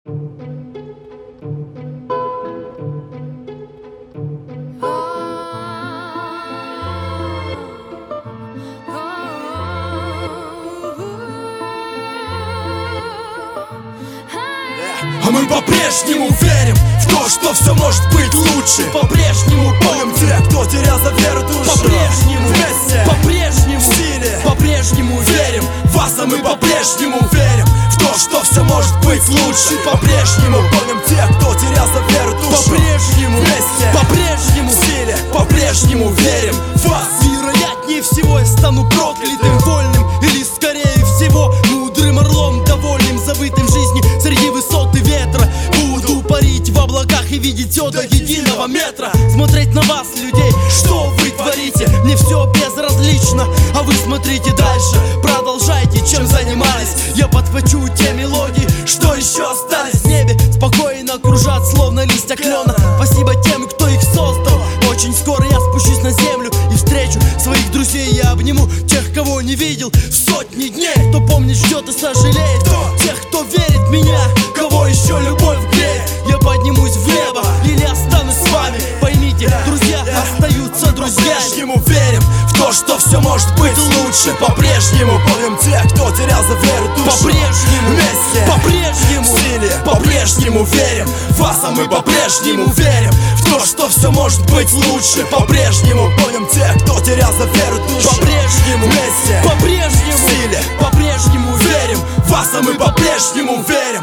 А мы по-прежнему верим в то, что все может быть лучше. По-прежнему помним тех, кто терял за веру душу. По-прежнему вместе, по-прежнему в силе, по-прежнему верим в вас, а мы по-прежнему верим в то, что все может быть лучше. По-прежнему помним тех, кто терял за веру душу. По-прежнему вместе, по-прежнему в силе, по-прежнему верим в вас. Вероятнее всего я стану проклятым, вольным, или скорее всего мудрым орлом, довольным, забытым в жизни среди высот и ветра. Буду парить в облаках и видеть все до единого метра. Смотреть на вас, людей, что вы творите, мне все безразлично. А вы смотрите дальше, продолжайте, чем занимались. Я подхвачу те мелодии, что еще остались. В небе спокойно кружат, словно листья клена. Спасибо тем, кто их создал. Очень скоро я спущусь на землю и встречу своих друзей. Я обниму тех, кого не видел в сотни дней. Кто помнит, ждет и сожалеет, тех, кто верит в меня, кого еще любовь греет. Я поднимусь в небо или останусь с вами. Поймите, друзья остаются друзьями. По-прежнему верим в то, что все может быть лучше. По-прежнему помним тех, кто терял за веру душу. По-прежнему вместе, по-прежнему в силе, по-прежнему верим в вас, а мы по-прежнему верим в то, что все может быть лучше. По-прежнему помним тех, кто терял за веру душу. По-прежнему вместе, по-прежнему в силе, по-прежнему верим в вас, а мы по-прежнему верим.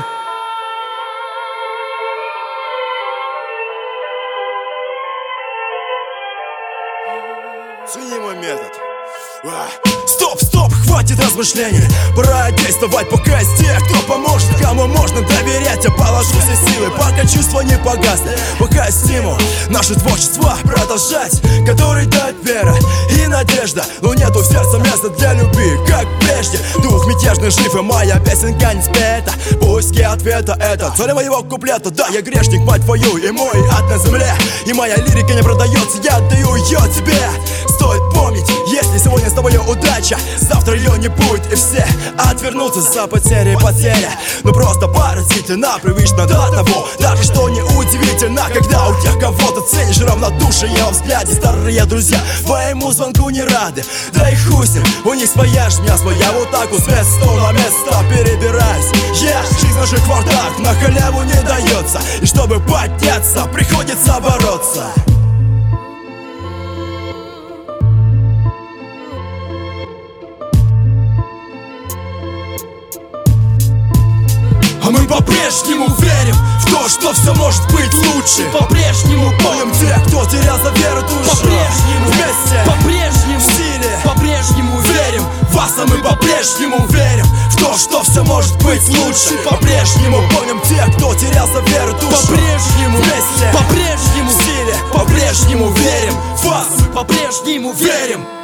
Цени мой метод. Стоп, стоп, хватит размышлений. Пора действовать, пока есть те, кто поможет. Кому можно доверять, я положу все силы, пока чувства не погаснут. Пока есть стимул наше творчество продолжать, который дает вера и надежда. Но нету в сердце места для любви, как прежде. Дух мятежный жив, и моя песенка не спета. Поиски ответа — это цель моего куплета. Да, я грешник, мать твою, и мой ад на земле. И моя лирика не продается, я отдаю ее тебе. Стоит помнить, если сегодня с тобой удача, завтра ее не будет, и все отвернутся за потери. Ну просто поразительно, привычно до того, даже что не удивительно, когда у тех, кого ты ценишь, равнодушие во взгляде. Старые друзья твоему звонку не рады, да и хуй с ним, у них своя жмя, своя. Вот так вот с места на место перебираюсь. Жизнь в наших кварталах на халяву не дается, и чтобы подняться, приходится бороться. А мы по-прежнему верим в то, что все может быть лучше. По-прежнему помним тех, кто терял за веру душу. По-прежнему вместе, по-прежнему в силе, по-прежнему верим в вас, а мы по-прежнему верим в то, что все может быть лучше. По-прежнему помним тех, кто терял за веру душу. По-прежнему вместе, по-прежнему в силе, по-прежнему верим в вас, по-прежнему верим.